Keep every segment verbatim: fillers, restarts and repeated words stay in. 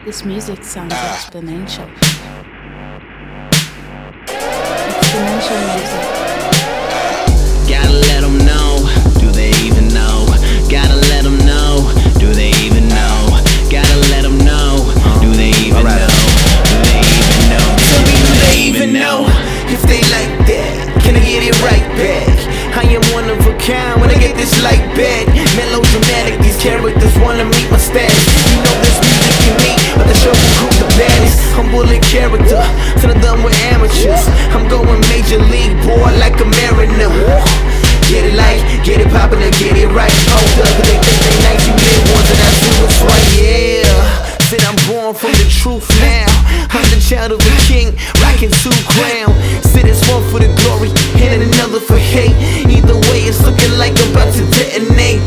This music sounds exponential. Exponential music. Gotta let them know, do they even know? Gotta let them know, do they even know? Gotta let them know, do they even know? Do they even know? Tell me, do they even know if they like that? Can I get it right back? I am one of a kind when I get this light back. Melodramatic, these characters wanna meet my status. You know this music in me, but the show will group the baddest. I'm bullet character, till I'm done with amateurs. I'm going major league, boy, like a mariner. Get it like, get it popular, get it right. Hold up, they think they nice, you live once and I do what's right, yeah. Said I'm born from the truth now. I'm the child of a king, rocking two crown. Said it's one for the glory, and another for hate. Either way, it's looking like I'm about to detonate.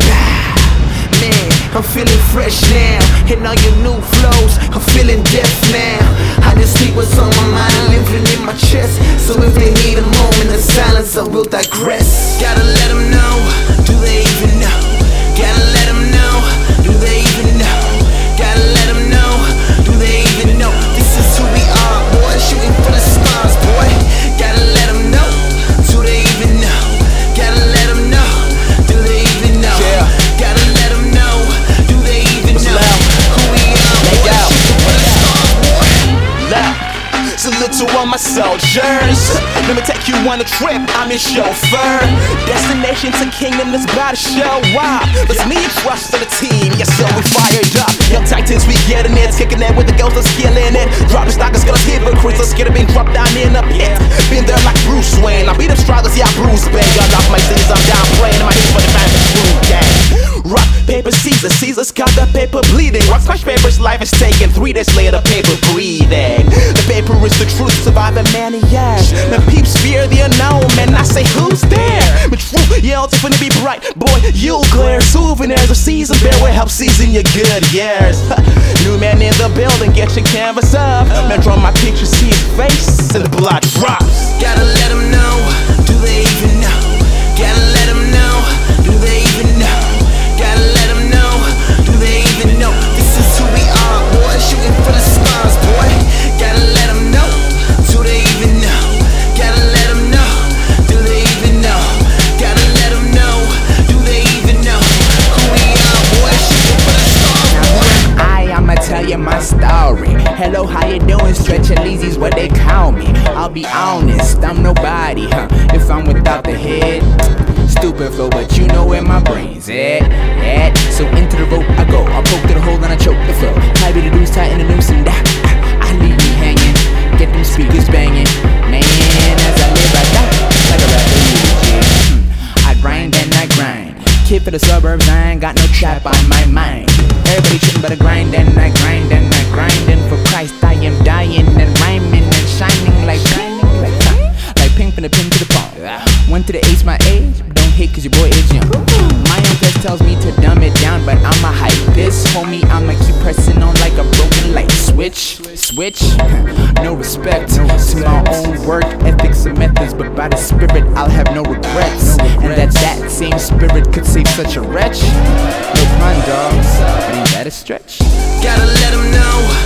Man, I'm feeling fresh now, and all your new flows, I'm feeling deaf now. I just speak what's on my mind, living in my chest. So if they need a moment of silence, I will digress. Gotta let them know, do they even know? Gotta let them know, do they even know? Gotta let them know, do they even know? This is who we are, boy, shooting for the stars, boy. Gotta let them know, do they even know? Gotta let them know, do they even know? Yeah. Gotta let them know, do they even What's know? Loud? Who we are, boy, shooting for the stars, boy. Loud. Salute to all my soldiers. Let me take you on a trip, I'm your chauffeur. Destination to kingdom is about to show up. It's me and trust for the team, yes so we fired up. Young titans, we getting it, kicking it with the ghosts, let's killing it. Dropping stockers, gonna hypocrites, let's get it being dropped down in the pit. Been there like Bruce Wayne, I beat up struggles, yeah Bruce Wayne. Got off my sleeves, I'm down playing, my hands for the fans, true gang. Rock, paper, Caesar, Caesar's got the paper bleeding. Rock, smash, paper's life is taken. Three days later, paper breathing. The paper is the truth, surviving many years. Now peeps fear the unknown, man, I say who's there? But true, yeah, it's gonna be bright. Boy, you'll glare. Souvenirs of season bear will help season your good years. New man in the building, get your canvas up. Man, draw my picture, see his face, and the blood drops. Gotta let them know, do they even know? Gotta let them know, do they even know? Gotta let them know, do they even know? This is who we are, boy, shooting for the stars, boy. Gotta let them know, do they even know? Gotta let them know, do they even know? Gotta let them know, do they even know? Who we are, boy, shooting for the stars, boy. Now I, I'ma tell you my story. Hello, how you doing? Stretch and Easy's what they call me. I'll be honest, I'm nobody, huh? If I'm without the head. Stupid flow, but you know where my brain's at, at. So into the rope I go, I poke to the hole and I choke the flow. Heavy the noose, tighten the noose and that I leave me hanging, get them speakers banging. Man, as I live I die, like a rapper eulogy. I grind and I grind, kid for the suburbs, I ain't got no trap on my mind. Everybody tripping but I grind and I grind and I grind. And for Christ I am dying and rhyming and shining like shining like like pink from the pin to the palm. One to the ace my age, don't hate cause your boy is young. My own test tells me to dumb it down, but I'ma hype this, homie. I'ma keep pressing on like a broken light switch. Switch, no respect to my own work ethics and methods, but by the spirit I'll have no regrets. And that that same spirit could save such a wretch. No pun, dogs, but ain't that a stretch? Gotta let them know,